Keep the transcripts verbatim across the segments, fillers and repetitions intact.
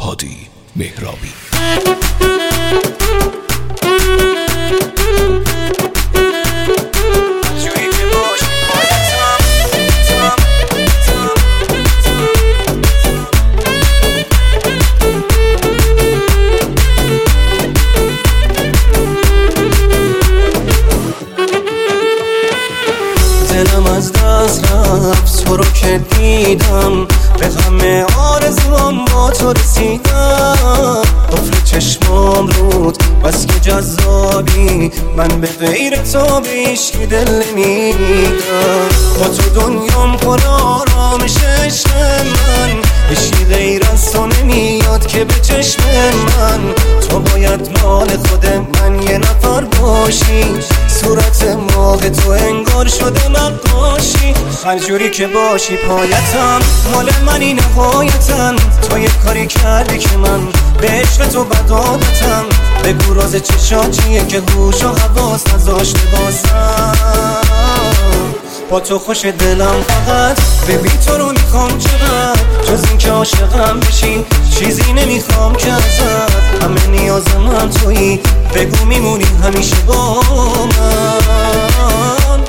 هادی مهرابی. دلم از دست رفت تو رو که دیدم، به غم آرزوام با تو رسیدم. قفل چشمام رود بس که جذابی، من به غیر تو به عشقی دل نمیدم. با تو دنیام پر آرامش عشق من، عشقی غیر از تو نمیاد که به چشم من. تو باید مال خود من یه نفر باشی، صورت ماه تو انگار شده نقاشی. هر جوری که باشی پایتم، مال منی نهایتم. تو یه کاری کردی که من به عشق تو بدادتم. بگو راز چشاتیه که هوش و حواس نذاشته بازم. با تو خوش دلم فقط ببین تو رو میخوام چقدر، جز این که عاشقم بشی چیزی نمیخوام که ازت. همه نیاز من تویی، بگو میمونی همیشه با من.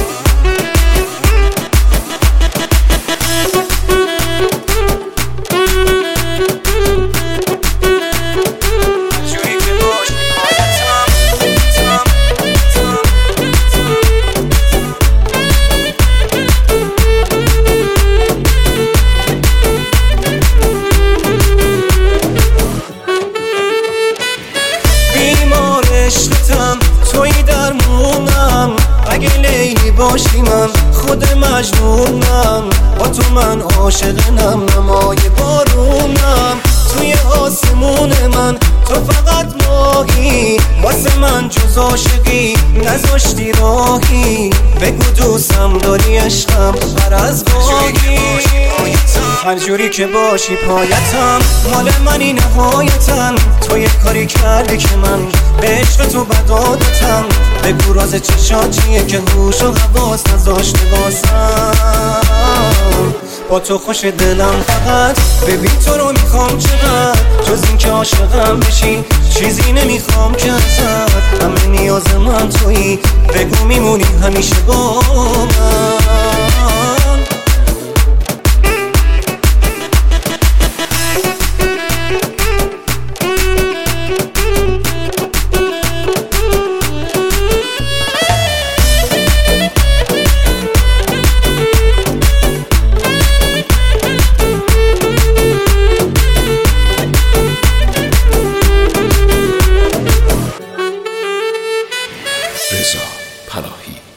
عشقتم توی درمونم، اگه لیلی باشی من خود مجنونم. با تو من عاشقنم، نمای بارونم. توی آسمون من تو فقط ماهی، واسه من جز عاشقی نذاشتی راهی. بگو دوستم داری عشقم هر از باقی. هر جوری که باشی پایتم، مال منی نهایتم. تو یه کاری کردی که من به عشق تو بدادتم. بگو راز چشاتیه که هوش و حواس نذاشته بازم. با تو خوش دلم فقط ببین تو رو میخوام چقدر، جز این که عاشقم بشی چیزی نمیخوام که ازت. همه نیاز من تویی، بگو میمونی همیشه با من. رضا پناهی.